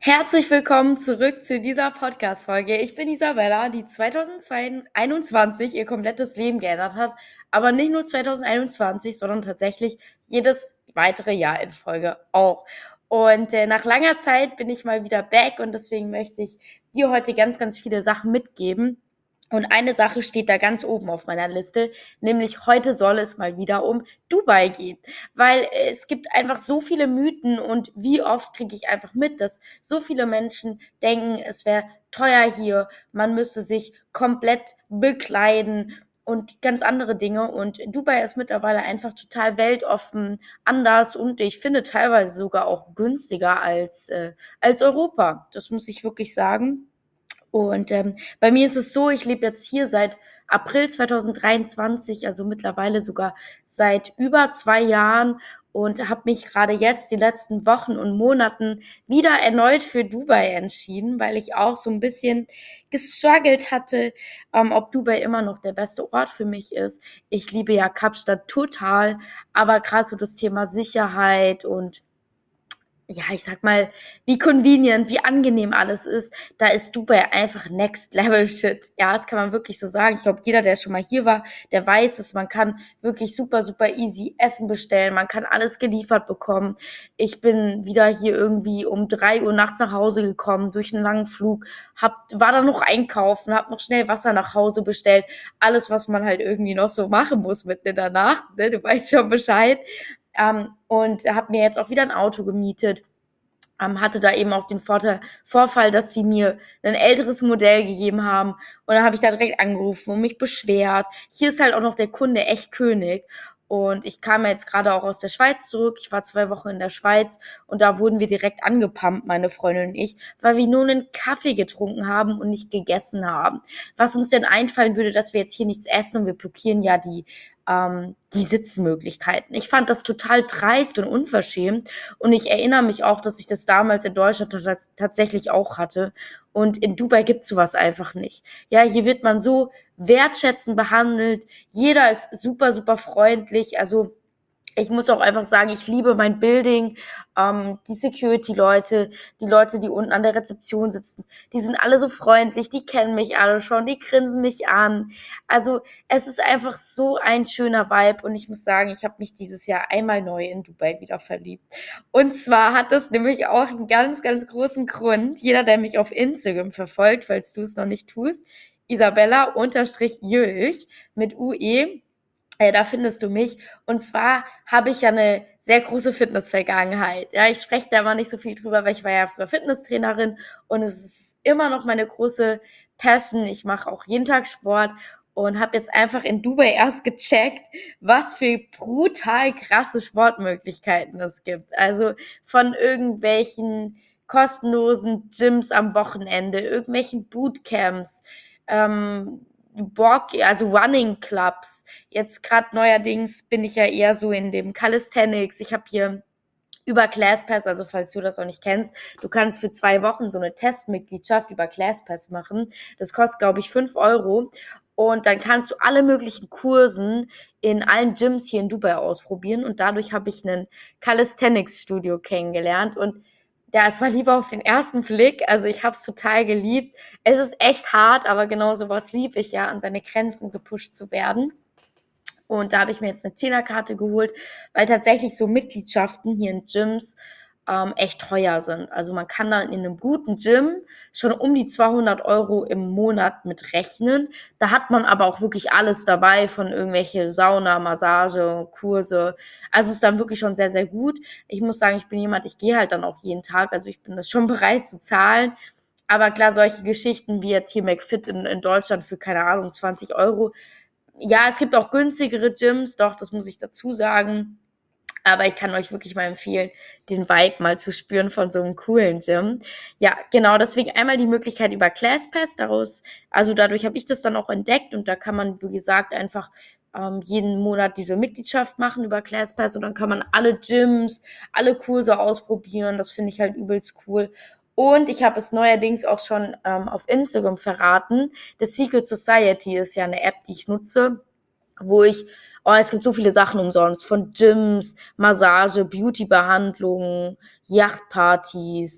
Herzlich willkommen zurück zu dieser Podcast-Folge. Ich bin Isabella, die 2021 ihr komplettes Leben geändert hat. Aber nicht nur 2021, sondern tatsächlich jedes weitere Jahr in Folge auch. Und nach langer Zeit bin ich mal wieder back und deswegen möchte ich dir heute ganz, ganz viele Sachen mitgeben. Und eine Sache steht da ganz oben auf meiner Liste, nämlich heute soll es mal wieder um Dubai gehen. Weil es gibt einfach so viele Mythen und wie oft kriege ich einfach mit, dass so viele Menschen denken, es wäre teuer hier, man müsste sich komplett bekleiden und ganz andere Dinge. Und Dubai ist mittlerweile einfach total weltoffen, anders und ich finde teilweise sogar auch günstiger als Europa. Das muss ich wirklich sagen. Und bei mir ist es so, ich lebe jetzt hier seit April 2023, also mittlerweile sogar seit über 2 Jahren und habe mich gerade jetzt die letzten Wochen und Monaten wieder erneut für Dubai entschieden, weil ich auch so ein bisschen gestruggelt hatte, ob Dubai immer noch der beste Ort für mich ist. Ich liebe ja Kapstadt total, aber gerade so das Thema Sicherheit und ja, ich sag mal, wie convenient, wie angenehm alles ist, da ist Dubai einfach Next Level Shit. Ja, das kann man wirklich so sagen. Ich glaube, jeder, der schon mal hier war, der weiß es. Man kann wirklich super, super easy Essen bestellen. Man kann alles geliefert bekommen. Ich bin wieder hier irgendwie um 3 Uhr nachts nach Hause gekommen durch einen langen Flug, war dann noch einkaufen, hab noch schnell Wasser nach Hause bestellt. Alles, was man halt irgendwie noch so machen muss mitten in der Nacht, ne? Du weißt schon Bescheid. Und habe mir jetzt auch wieder ein Auto gemietet. Hatte da eben auch den Vorfall, dass sie mir ein älteres Modell gegeben haben. Und dann habe ich da direkt angerufen und mich beschwert. Hier ist halt auch noch der Kunde echt König. Und ich kam ja jetzt gerade auch aus der Schweiz zurück. Ich war 2 Wochen in der Schweiz und da wurden wir direkt angepumpt, meine Freundin und ich, weil wir nur einen Kaffee getrunken haben und nicht gegessen haben. Was uns denn einfallen würde, dass wir jetzt hier nichts essen und wir blockieren ja die Sitzmöglichkeiten. Ich fand das total dreist und unverschämt und ich erinnere mich auch, dass ich das damals in Deutschland tatsächlich auch hatte und in Dubai gibt's sowas einfach nicht. Ja, hier wird man so wertschätzend behandelt, jeder ist super, super freundlich, also ich muss auch einfach sagen, ich liebe mein Building, die Security-Leute, die Leute, die unten an der Rezeption sitzen, die sind alle so freundlich, die kennen mich alle schon, die grinsen mich an. Also es ist einfach so ein schöner Vibe und ich muss sagen, ich habe mich dieses Jahr einmal neu in Dubai wieder verliebt. Und zwar hat das nämlich auch einen ganz, ganz großen Grund. Jeder, der mich auf Instagram verfolgt, falls du es noch nicht tust, Isabella-Jülch mit UE, da findest du mich. Und zwar habe ich ja eine sehr große Fitness-Vergangenheit. Ja, ich spreche da mal nicht so viel drüber, weil ich war ja früher Fitnesstrainerin und es ist immer noch meine große Passion. Ich mache auch jeden Tag Sport und habe jetzt einfach in Dubai erst gecheckt, was für brutal krasse Sportmöglichkeiten es gibt. Also von irgendwelchen kostenlosen Gyms am Wochenende, irgendwelchen Bootcamps, also Running Clubs. Jetzt gerade neuerdings bin ich ja eher so in dem Calisthenics. Ich habe hier über ClassPass, also falls du das auch nicht kennst, du kannst für 2 Wochen so eine Testmitgliedschaft über ClassPass machen. Das kostet, glaube ich, 5 € und dann kannst du alle möglichen Kursen in allen Gyms hier in Dubai ausprobieren und dadurch habe ich einen Calisthenics-Studio kennengelernt und ja, es war lieber auf den ersten Blick. Also ich habe es total geliebt. Es ist echt hart, aber genau sowas liebe ich ja, an seine Grenzen gepusht zu werden. Und da habe ich mir jetzt eine Zehnerkarte geholt, weil tatsächlich so Mitgliedschaften hier in Gyms echt teuer sind. Also man kann dann in einem guten Gym schon um die 200 € im Monat mit rechnen. Da hat man aber auch wirklich alles dabei, von irgendwelche Sauna, Massage, Kurse. Also ist dann wirklich schon sehr, sehr gut. Ich muss sagen, ich bin jemand, ich gehe halt dann auch jeden Tag. Also ich bin das schon bereit zu zahlen. Aber klar, solche Geschichten wie jetzt hier McFit in Deutschland für, keine Ahnung, 20 €. Ja, es gibt auch günstigere Gyms, doch, das muss ich dazu sagen. Aber ich kann euch wirklich mal empfehlen, den Vibe mal zu spüren von so einem coolen Gym. Ja, genau, deswegen einmal die Möglichkeit über ClassPass, also dadurch habe ich das dann auch entdeckt und da kann man, wie gesagt, einfach jeden Monat diese Mitgliedschaft machen über ClassPass und dann kann man alle Gyms, alle Kurse ausprobieren. Das finde ich halt übelst cool. Und ich habe es neuerdings auch schon auf Instagram verraten. The Secret Society ist ja eine App, die ich nutze, wo es gibt so viele Sachen umsonst, von Gyms, Massage, Beautybehandlungen, Yachtpartys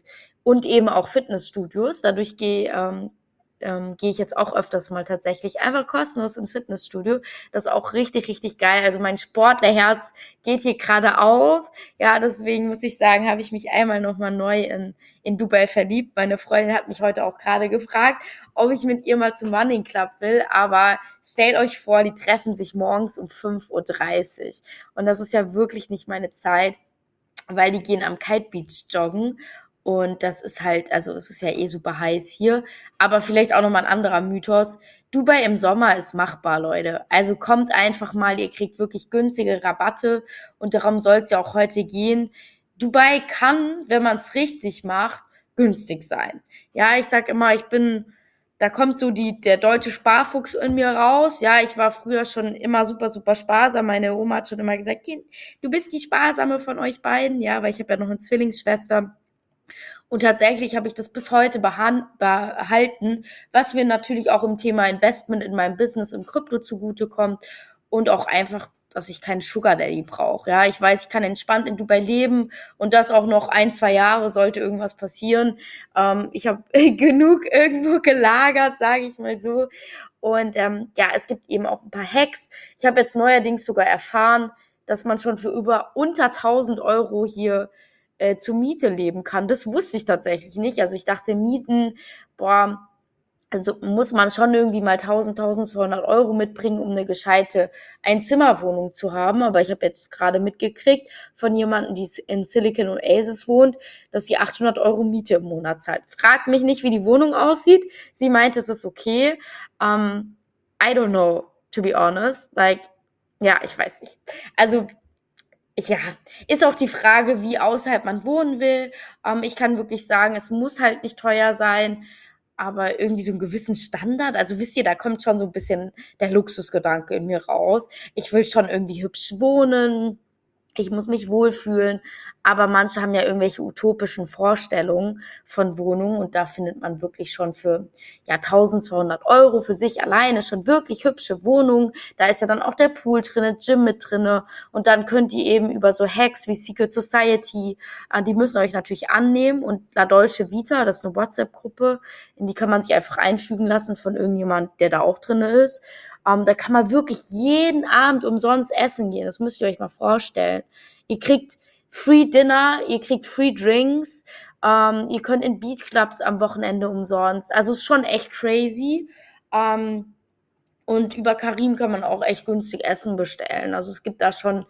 und eben auch Fitnessstudios. Dadurch gehe ich jetzt auch öfters mal tatsächlich einfach kostenlos ins Fitnessstudio. Das ist auch richtig, richtig geil. Also mein Sportlerherz geht hier gerade auf. Ja, deswegen muss ich sagen, habe ich mich einmal nochmal neu in Dubai verliebt. Meine Freundin hat mich heute auch gerade gefragt, ob ich mit ihr mal zum Running Club will. Aber stellt euch vor, die treffen sich morgens um 5:30 Uhr. Und das ist ja wirklich nicht meine Zeit, weil die gehen am Kite Beach joggen. Und das ist halt, also es ist ja eh super heiß hier. Aber vielleicht auch nochmal ein anderer Mythos. Dubai im Sommer ist machbar, Leute. Also kommt einfach mal, ihr kriegt wirklich günstige Rabatte. Und darum soll es ja auch heute gehen. Dubai kann, wenn man es richtig macht, günstig sein. Ja, ich sag immer, da kommt so der deutsche Sparfuchs in mir raus. Ja, ich war früher schon immer super, super sparsam. Meine Oma hat schon immer gesagt, Kind, du bist die Sparsame von euch beiden. Ja, weil ich habe ja noch eine Zwillingsschwester. Und tatsächlich habe ich das bis heute behalten, was mir natürlich auch im Thema Investment in meinem Business im Krypto zugutekommt und auch einfach, dass ich keinen Sugar Daddy brauche. Ja, ich weiß, ich kann entspannt in Dubai leben und das auch noch 1, 2 Jahre, sollte irgendwas passieren. Ich habe genug irgendwo gelagert, sage ich mal so. Und ja, es gibt eben auch ein paar Hacks. Ich habe jetzt neuerdings sogar erfahren, dass man schon für unter 1.000 € hier zur Miete leben kann. Das wusste ich tatsächlich nicht. Also ich dachte, Mieten, boah, also muss man schon irgendwie mal 1.200 € mitbringen, um eine gescheite Einzimmerwohnung zu haben. Aber ich habe jetzt gerade mitgekriegt von jemandem, die in Silicon Oasis wohnt, dass sie 800 € Miete im Monat zahlt. Fragt mich nicht, wie die Wohnung aussieht. Sie meint, es ist okay. I don't know, to be honest. Like, ja, ich weiß nicht. Also ja, ist auch die Frage, wie außerhalb man wohnen will. Ich kann wirklich sagen, es muss halt nicht teuer sein, aber irgendwie so einen gewissen Standard. Also wisst ihr, da kommt schon so ein bisschen der Luxusgedanke in mir raus. Ich will schon irgendwie hübsch wohnen. Ich muss mich wohlfühlen, aber manche haben ja irgendwelche utopischen Vorstellungen von Wohnungen und da findet man wirklich schon für ja 1.200 € für sich alleine schon wirklich hübsche Wohnungen. Da ist ja dann auch der Pool drinne, Gym mit drinne und dann könnt ihr eben über so Hacks wie Secret Society, die müssen euch natürlich annehmen und La Dolce Vita, das ist eine WhatsApp-Gruppe, in die kann man sich einfach einfügen lassen von irgendjemand, der da auch drinne ist. Da kann man wirklich jeden Abend umsonst essen gehen. Das müsst ihr euch mal vorstellen. Ihr kriegt Free Dinner, ihr kriegt Free Drinks, ihr könnt in Beachclubs am Wochenende umsonst. Also ist schon echt crazy. Und über Karim kann man auch echt günstig Essen bestellen. Also es gibt da schon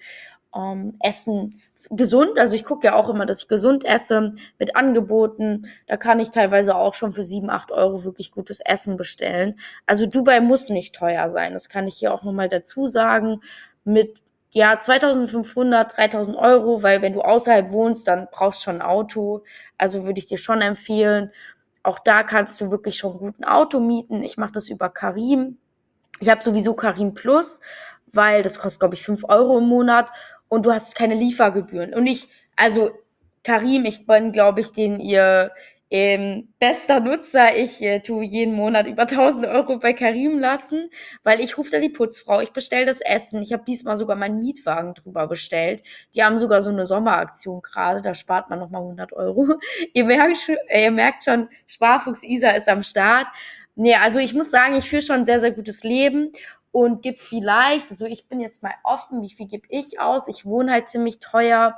Essen gesund. Also ich gucke ja auch immer, dass ich gesund esse mit Angeboten. Da kann ich teilweise auch schon für 7, 8 € wirklich gutes Essen bestellen. Also Dubai muss nicht teuer sein. Das kann ich hier auch nochmal dazu sagen. Mit ja 2.500, 3.000 €, weil wenn du außerhalb wohnst, dann brauchst du schon ein Auto. Also würde ich dir schon empfehlen. Auch da kannst du wirklich schon gut ein Auto mieten. Ich mache das über Karim. Ich habe sowieso Karim Plus, weil das kostet, glaube ich, 5 € im Monat und du hast keine Liefergebühren. Und also Karim, ich bin, glaube ich, ihr bester Nutzer. Ich tue jeden Monat über 1.000 € bei Karim lassen, weil ich rufe da die Putzfrau, ich bestelle das Essen. Ich habe diesmal sogar meinen Mietwagen drüber bestellt. Die haben sogar so eine Sommeraktion gerade, da spart man nochmal 100 €. Ihr merkt schon, Sparfuchs Isa ist am Start. Nee, also ich muss sagen, ich führe schon ein sehr, sehr gutes Leben und gebe vielleicht, also ich bin jetzt mal offen, wie viel gebe ich aus? Ich wohne halt ziemlich teuer.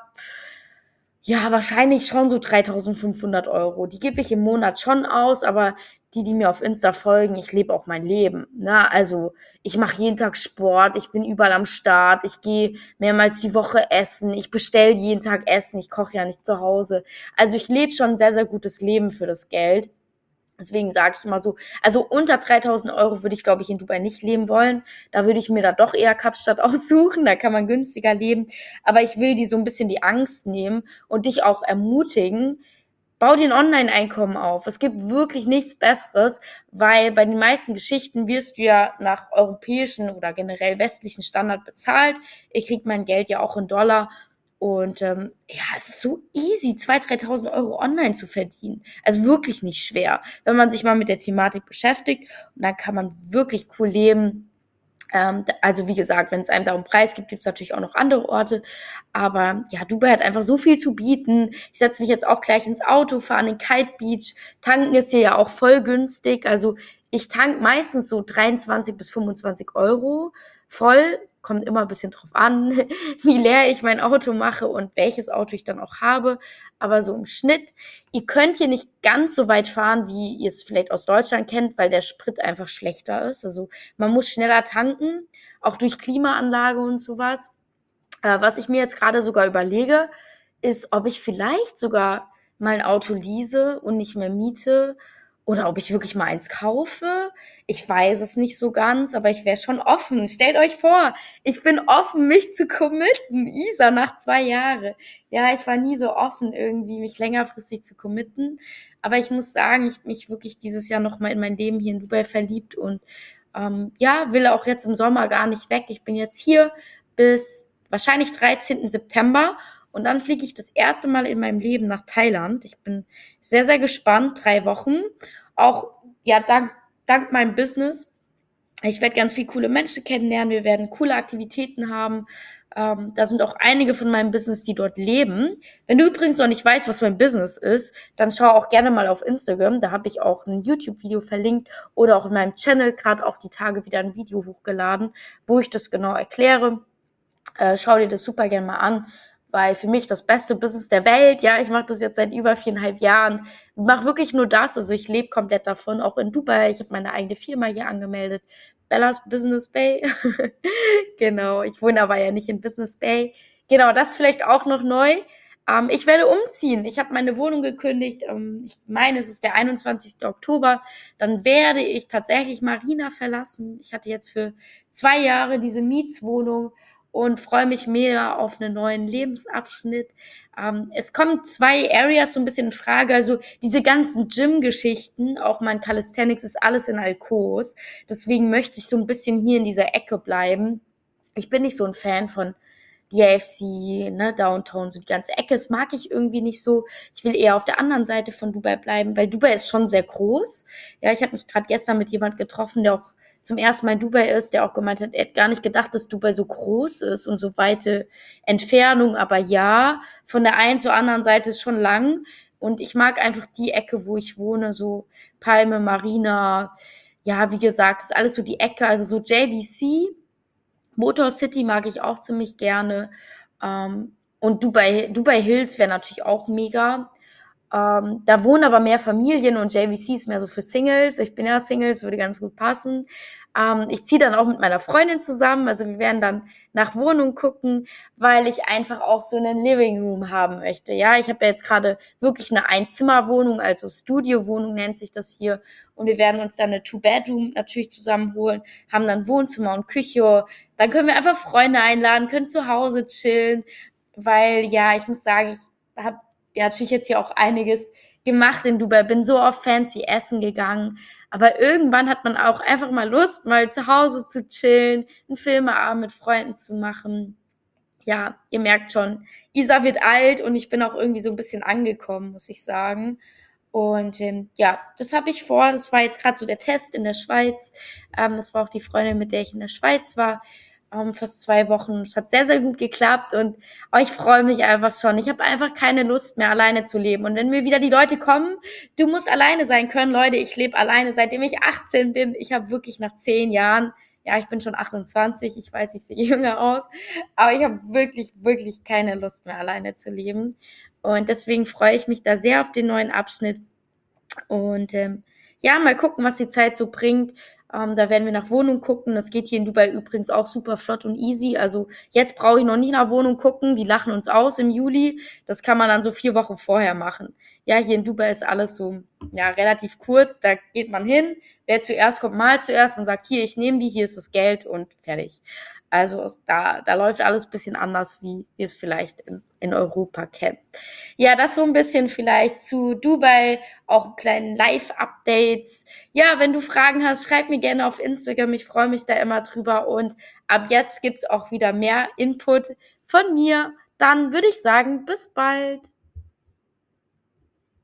Ja, wahrscheinlich schon so 3.500 €. Die gebe ich im Monat schon aus, aber die mir auf Insta folgen, ich lebe auch mein Leben. Ne? Also ich mache jeden Tag Sport, ich bin überall am Start, ich gehe mehrmals die Woche essen, ich bestelle jeden Tag Essen, ich koche ja nicht zu Hause. Also ich lebe schon ein sehr, sehr gutes Leben für das Geld. Deswegen sage ich immer so, also unter 3.000 € würde ich, glaube ich, in Dubai nicht leben wollen. Da würde ich mir dann doch eher Kapstadt aussuchen, da kann man günstiger leben. Aber ich will dir so ein bisschen die Angst nehmen und dich auch ermutigen, bau dir ein Online-Einkommen auf. Es gibt wirklich nichts Besseres, weil bei den meisten Geschichten wirst du ja nach europäischen oder generell westlichen Standard bezahlt. Ich kriege mein Geld ja auch in Dollar. Und ja, es ist so easy, 2.000, 3.000 € online zu verdienen. Also wirklich nicht schwer, wenn man sich mal mit der Thematik beschäftigt. Und dann kann man wirklich cool leben. Also wie gesagt, wenn es einem da um Preis gibt, gibt es natürlich auch noch andere Orte. Aber ja, Dubai hat einfach so viel zu bieten. Ich setze mich jetzt auch gleich ins Auto, fahre an den Kite Beach. Tanken ist hier ja auch voll günstig. Also ich tank meistens so 23 bis 25 € voll. Kommt immer ein bisschen drauf an, wie leer ich mein Auto mache und welches Auto ich dann auch habe. Aber so im Schnitt, ihr könnt hier nicht ganz so weit fahren, wie ihr es vielleicht aus Deutschland kennt, weil der Sprit einfach schlechter ist. Also man muss schneller tanken, auch durch Klimaanlage und sowas. Was ich mir jetzt gerade sogar überlege, ist, ob ich vielleicht sogar mal ein Auto lease und nicht mehr miete oder ob ich wirklich mal eins kaufe. Ich weiß es nicht so ganz, aber ich wäre schon offen. Stellt euch vor, ich bin offen, mich zu committen. Isa, nach 2 Jahren. Ja, ich war nie so offen, irgendwie mich längerfristig zu committen. Aber ich muss sagen, ich habe mich wirklich dieses Jahr nochmal in mein Leben hier in Dubai verliebt und ja, will auch jetzt im Sommer gar nicht weg. Ich bin jetzt hier bis wahrscheinlich 13. September und dann fliege ich das erste Mal in meinem Leben nach Thailand. Ich bin sehr, sehr gespannt. 3 Wochen. Auch, ja, dank meinem Business. Ich werde ganz viele coole Menschen kennenlernen. Wir werden coole Aktivitäten haben. Da sind auch einige von meinem Business, die dort leben. Wenn du übrigens noch nicht weißt, was mein Business ist, dann schau auch gerne mal auf Instagram. Da habe ich auch ein YouTube-Video verlinkt oder auch in meinem Channel gerade auch die Tage wieder ein Video hochgeladen, wo ich das genau erkläre. Schau dir das super gerne mal an, weil für mich das beste Business der Welt, ja, ich mache das jetzt seit über 4,5 Jahren, mache wirklich nur das, also ich lebe komplett davon, auch in Dubai, ich habe meine eigene Firma hier angemeldet, Bellas Business Bay, genau, ich wohne aber ja nicht in Business Bay, genau, das vielleicht auch noch neu. Ich werde umziehen, ich habe meine Wohnung gekündigt, ich meine, es ist der 21. Oktober, dann werde ich tatsächlich Marina verlassen, ich hatte jetzt für 2 Jahre diese Mietswohnung, und freue mich mega auf einen neuen Lebensabschnitt. Es kommen 2 Areas so ein bisschen in Frage, also diese ganzen Gym-Geschichten, auch mein Calisthenics ist alles in Alcos, deswegen möchte ich so ein bisschen hier in dieser Ecke bleiben. Ich bin nicht so ein Fan von DFC, ne, Downtown, so die ganze Ecke, das mag ich irgendwie nicht so. Ich will eher auf der anderen Seite von Dubai bleiben, weil Dubai ist schon sehr groß. Ja, ich habe mich gerade gestern mit jemand getroffen, der auch zum ersten Mal in Dubai ist, der auch gemeint hat, er hat gar nicht gedacht, dass Dubai so groß ist und so weite Entfernung. Aber ja, von der einen zur anderen Seite ist schon lang. Und ich mag einfach die Ecke, wo ich wohne, so Palme, Marina. Ja, wie gesagt, ist alles so die Ecke, also so JVC. Motor City mag ich auch ziemlich gerne. Und Dubai Hills wäre natürlich auch mega. Da wohnen aber mehr Familien und JVC ist mehr so für Singles. Ich bin ja Singles, würde ganz gut passen. Ich ziehe dann auch mit meiner Freundin zusammen. Also wir werden dann nach Wohnung gucken, weil ich einfach auch so einen Living Room haben möchte. Ja, ich habe ja jetzt gerade wirklich eine Einzimmerwohnung, also Studiowohnung nennt sich das hier. Und wir werden uns dann eine Two-Bedroom natürlich zusammenholen, haben dann Wohnzimmer und Küche. Dann können wir einfach Freunde einladen, können zu Hause chillen, weil ja, ich muss sagen, ich habe ja natürlich jetzt hier auch einiges gemacht in Dubai, bin so oft fancy essen gegangen, aber irgendwann hat man auch einfach mal Lust, mal zu Hause zu chillen, einen Filmeabend mit Freunden zu machen. Ja, ihr merkt schon, Isa wird alt und ich bin auch irgendwie so ein bisschen angekommen, muss ich sagen. Und ja, das habe ich vor. Das war jetzt gerade so der Test in der Schweiz. Das war auch die Freundin, mit der ich in der Schweiz war, fast 2 Wochen. Es hat sehr, sehr gut geklappt und ich freue mich einfach schon. Ich habe einfach keine Lust mehr, alleine zu leben. Und wenn mir wieder die Leute kommen, du musst alleine sein können, Leute, ich lebe alleine, seitdem ich 18 bin. Ich habe wirklich nach 10 Jahren, ja, ich bin schon 28, ich weiß, ich sehe jünger aus, aber ich habe wirklich, wirklich keine Lust mehr, alleine zu leben. Und deswegen freue ich mich da sehr auf den neuen Abschnitt. Und ja, mal gucken, was die Zeit so bringt. Da werden wir nach Wohnung gucken. Das geht hier in Dubai übrigens auch super flott und easy. Also jetzt brauche ich noch nicht nach Wohnung gucken. Die lachen uns aus im Juli. Das kann man dann so 4 Wochen vorher machen. Ja, hier in Dubai ist alles so, ja, relativ kurz. Da geht man hin. Wer zuerst kommt, mal zuerst. Man sagt, hier, ich nehme die, hier ist das Geld und fertig. Also da läuft alles ein bisschen anders, wie wir es vielleicht in Europa kennen. Ja, das so ein bisschen vielleicht zu Dubai, auch kleinen Live-Updates. Ja, wenn du Fragen hast, schreib mir gerne auf Instagram. Ich freue mich da immer drüber. Und ab jetzt gibt's auch wieder mehr Input von mir. Dann würde ich sagen, bis bald.